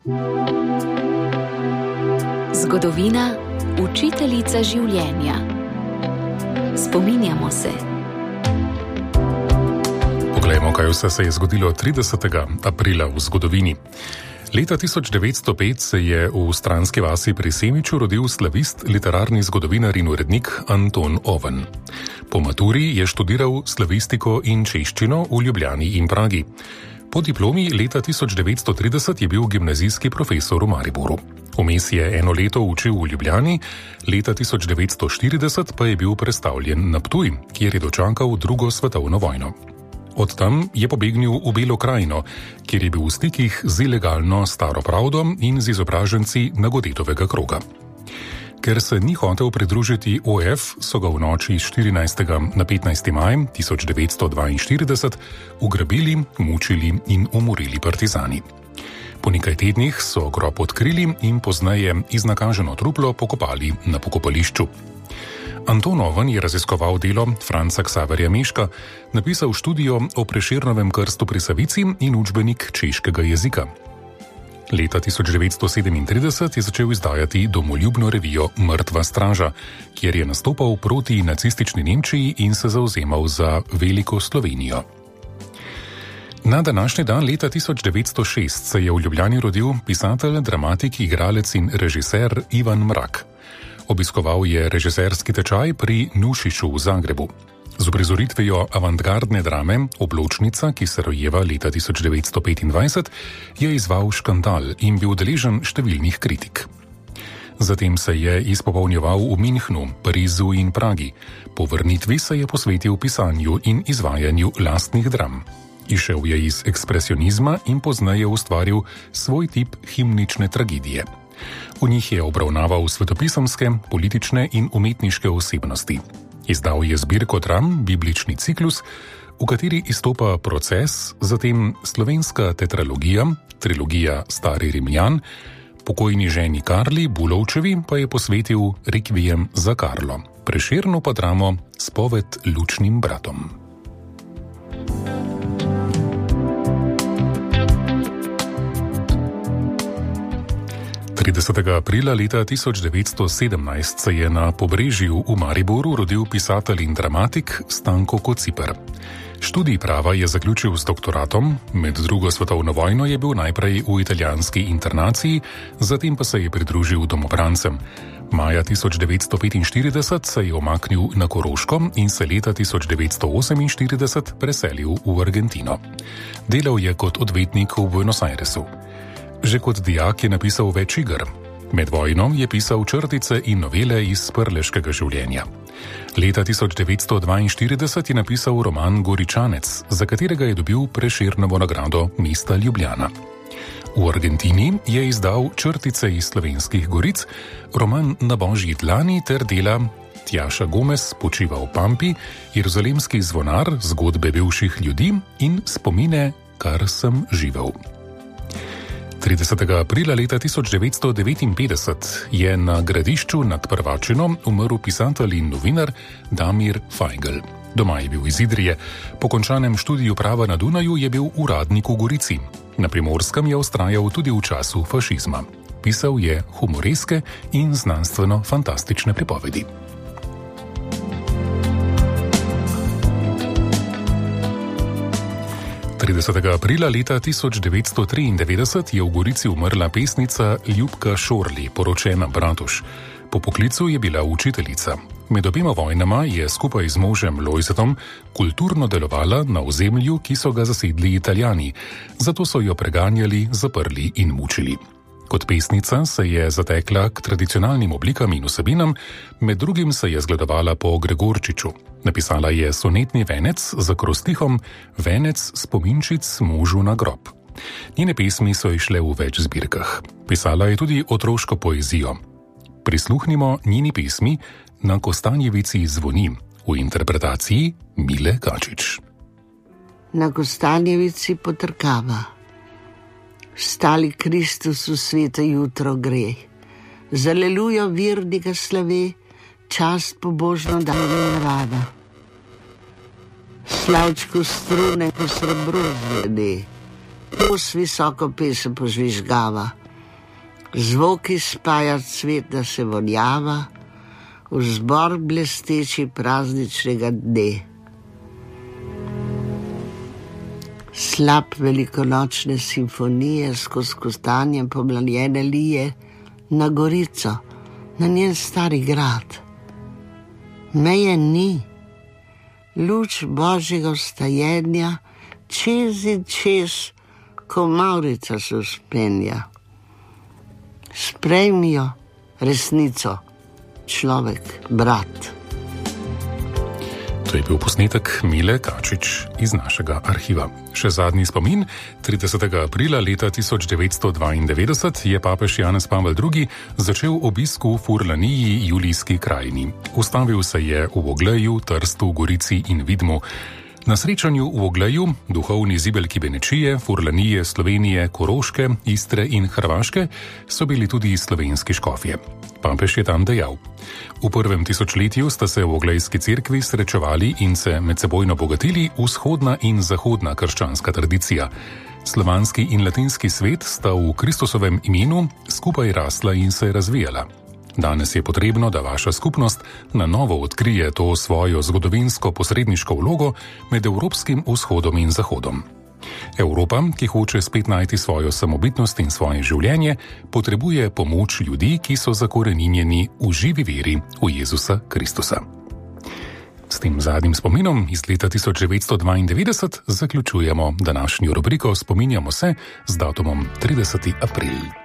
Zgodovina, učiteljica življenja. Spominjamo se. Poglejmo, kaj vse se je zgodilo 30. aprila v zgodovini. Leta 1905 se je v stranski vasi pri Semiču rodil slavist, literarni zgodovinar in urednik Anton Oven. Po maturi je študiral slavistiko in češčino v Ljubljani in Pragi. Po diplomi leta 1930 je bil gimnazijski profesor v Mariboru. Vmes je eno leto učil v Ljubljani, leta 1940 pa je bil prestavljen na Ptuj, kjer je dočakal drugo svetovno vojno. Od tam je pobegnil v Belo krajino, kjer je bil v stikih z ilegalno Staro pravdo in z izobraženci Nagodetovega kroga. Ker se ni hotel pridružiti OF, so ga v noči z 14. na 15. maj 1942 ugrabili, mučili in umorili partizani. Po nekaj tednih so grob odkrili in pozneje iznakaženo truplo pokopali na pokopališču. Anton Oven je raziskoval delo Franca Xaverja Mežka, napisal študijo o Prešernovem krstu pri Savici in učbenik češkega jezika. Leta 1937 je začel izdajati domoljubno revijo Mrtva straža, kjer je nastopal proti nacistični Nemčiji in se zavzemal za veliko Slovenijo. Na današnji dan leta 1906 se je v Ljubljani rodil pisatelj, dramatik, igralec in režiser Ivan Mrak. Obiskoval je režiserski tečaj pri Nušiću v Zagrebu. Z uprizoritvijo avantgardne drame Obločnica, ki se rojeva leta 1925, je izval Škandal in bil deležen številnih kritik. Zatem se je izpopolnjeval v Minhnu, Parizu in Pragi. Po vrnitvi se je posvetil pisanju in izvajanju lastnih dram. Išel je iz ekspresionizma in pozneje ustvaril svoj tip himnične tragedije. V njih je obravnaval svetopisemske, politične in umetniške osebnosti. Izdal je zbirko dram, biblični ciklus, v kateri izstopa Proces, zatem slovenska tetralogija, trilogija Stari Rimljan, pokojni ženi Karli Bulovčevi pa je posvetil Rekviem za Karlo, Prešernu pa dramo Spoved lučnim bratom. 30. aprila leta 1917 se je na Pobrežju v Mariboru rodil pisatelj in dramatik Stanko Kociper. Študij prava je zaključil s doktoratom, med drugo svetovno vojno je bil najprej v italijanski internaciji, zatem pa se je pridružil domobrancem. Maja 1945 se je omaknil na Koroško in se leta 1948 preselil v Argentino. Delal je kot odvetnik v Buenos Airesu. Že kot dijak je napisal več iger. Med vojno je pisal črtice in novele iz prleškega življenja. Leta 1942 je napisal roman Goričanec, za katerega je dobil Prešernovo nagrado mesta Ljubljana. V Argentini je izdal črtice iz slovenskih goric, roman Na božji dlani ter dela Tjaša Gomez počiva v Pampi, Jeruzalemski zvonar, zgodbe bivših ljudi in Spomine, kar sem živel. 30. aprila leta 1959 je na Gradišču nad Prvačino umrl pisatelj in novinar Damir Fajgl. Doma je bil iz Idrije, po končanem študiju prava na Dunaju je bil uradnik v Gorici. Na Primorskem je vztrajal tudi v času fašizma. Pisal je humoreske in znanstveno-fantastične pripovedi. 30. aprila leta 1993 je v Gorici umrla pesnica Ljubka Šorli, poročena Bratuš. Po poklicu je bila učiteljica. Med obema vojnama je skupaj z možem Lojzetom kulturno delovala na ozemlju, ki so ga zasedli Italijani, zato so jo preganjali, zaprli in mučili. Kot pesnica se je zatekla k tradicionalnim oblikam in vsebinam, med drugim se je zgledovala po Gregorčiču. Napisala je sonetni venec z akrostihom Venec spominčic možu na grob. Njene pesmi so išle v več zbirkah. Pisala je tudi otroško poezijo. Prisluhnimo njeni pesmi Na Kostanjevici zvoni v interpretaciji Mile Kačič. Na Kostanjevici potrkava. Vstali Kristus v svete jutro gre. Zalelujo virnika slave, čast pobožno dane rada. Slavčku strune po srebru zvede, pos visoko pesem požvižgava. Zvoki spaja cvet, da se vonjava, v zbor blesteči prazničnega dne. Slab velikonočne simfonije skozi kostanjem pomlaljene lije na Gorico, na njen stari grad. Meje ni, luč božjega vstajenja čez in čez, ko Mavrica se vzpenja. Sprejmijo resnico, človek, brat. To je bil posnetek Mile Kačič iz našega arhiva. Še zadnji spomin, 30. aprila leta 1992 je papež Janez Pavel II. Začel obisk v Furlaniji, Julijski krajini. Ustavil se je v Ogleju, Trstu, Gorici in Vidmu. Na srečanju v Ogleju, duhovni zibelki Benečije, Furlanije, Slovenije, Koroške, Istre in Hrvaške, so bili tudi slovenski škofje. Papež je tam dejal: v prvem tisočletju sta se v Oglejski cerkvi srečevali in se medsebojno bogatili vzhodna in zahodna krščanska tradicija. Slovanski in latinski svet sta v Kristusovem imenu skupaj rasla in se razvijala. Danes je potrebno, da vaša skupnost na novo odkrije to svojo zgodovinsko posredniško vlogo med Evropskim vzhodom in Zahodom. Evropa, ki hoče spet najti svojo samobitnost in svoje življenje, potrebuje pomoč ljudi, ki so zakoreninjeni v živi veri v Jezusa Kristusa. S tem zadnjim spominom iz leta 1992 zaključujemo današnjo rubriko Spominjamo se z datumom 30. april.